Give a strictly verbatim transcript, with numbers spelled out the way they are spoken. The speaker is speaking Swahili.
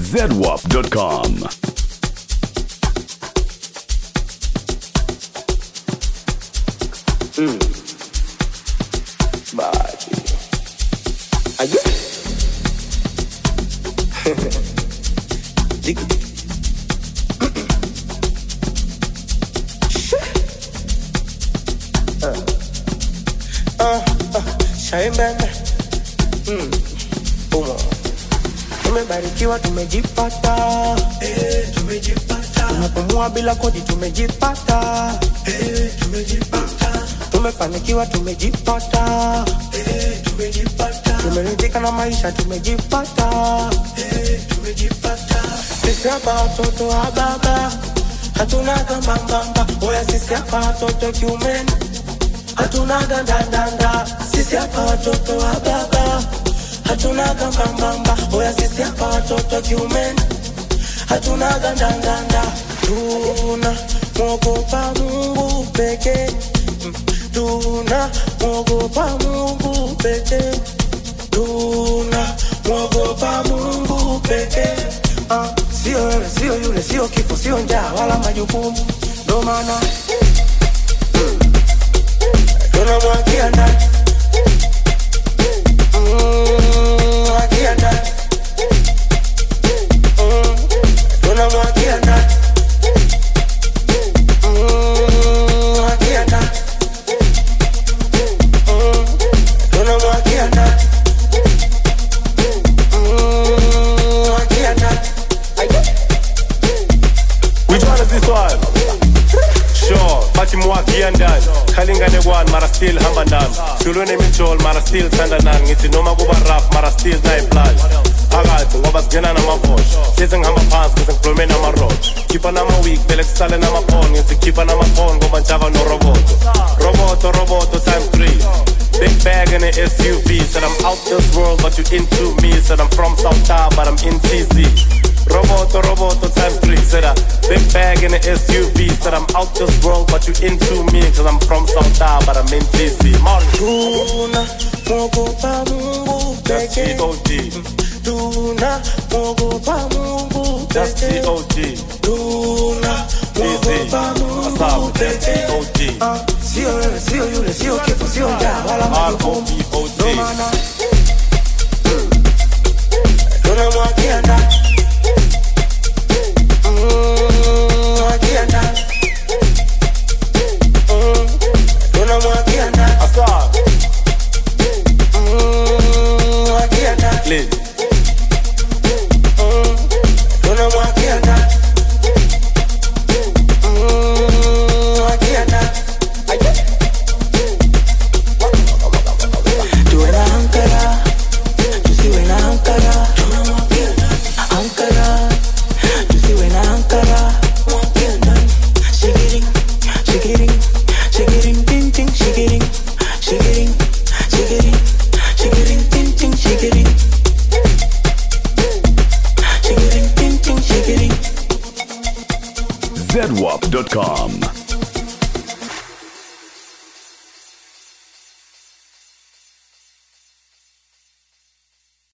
zedwap dot com. Mm. Body. Are you? Dig. uh. Uh, uh. Shine baby. Mm. Umo. Tumebarikiwa, tumejipata. Eh, tumejipata. Tunapumua bila kodi, tumejipata. Eh, tumejipata. Tumefanikiwa, tumejipata. Eh, tumejipata. Tumeridhika na maisha, tumejipata. Eh, tumejipata. Sisi hapa watoto wa baba, hatuna gambambamba. Oya sisi hapa watoto kiumeni, hatuna gandandanda. Sisi hapa watoto wa baba, hatuna gambambamba. Oya sisi hapa watoto kiumeni, hatuna gandandanda. Tuna mwogopa Mungu pekee. Tuna mwogopa Mungu pekee. Tuna mwogopa Mungu pekee. Ah, sio wewe, sio yule, sio kifo, sio njaa wala majukumu. Ndo maana tunamwagia ndani. Mm, mwagia ndani. Mm, tunamwagia ndani. Mm, mwagia ndani. Mm, tunamwagia ndani. Mm, mwagia ndani. Which one is this one? Sure, Pati Mwaki and Dan. Kalingane one, Mara still Hambandan. Shulune Mitchell, Mara still Sandanan. Ngiti Noma Guba Raf, Mara still Nine Plan. Agat, Ngobas Gena Nama Vosh. Sising Hama Pants, Kising Plume Nama Roach. Kipa Nama Week, Felix Sale Nama Pon. Ngiti Kipa Nama Pon, Goban Chava no Roboto. Roboto, Roboto times three. Big bag in an S U V. Said I'm out this world, but you into me. Said I'm from South Town, but I'm in T Z. Roboto, Roboto times three. Said a big bag in an S U V. Said I'm out this world, but you into me. Cause I'm from South Town, but I'm in T Z. Tuna mwogopa Mungu That's pekee. G O D. Tuna mwogopa Mungu That's G pekee. O D. Tuna mwogopa Mungu Asabu, that's G pekee. O D. Ah, sio wewe, sio yule, sio kifo, sio njaa wala R O majukumu. B O Ndo D. maana tunamwagia ndani. Mm, mwagia ndani. Mm, tunamwagia ndani. Asabu, Mm, mwagia ndani. Liz. Mm, tunamwagia ndani. Mm, mwagia ndani. Tuwe na ankara, tusiwe na ankara. Ankara, tusiwe na ankara. Shigiring, shigiring, shigiring, ting ting, shigiring, shigiring, shigiring, shigiring, ting ting, shigiring, shigiring, ting ting, shigiring. zedwap dot com.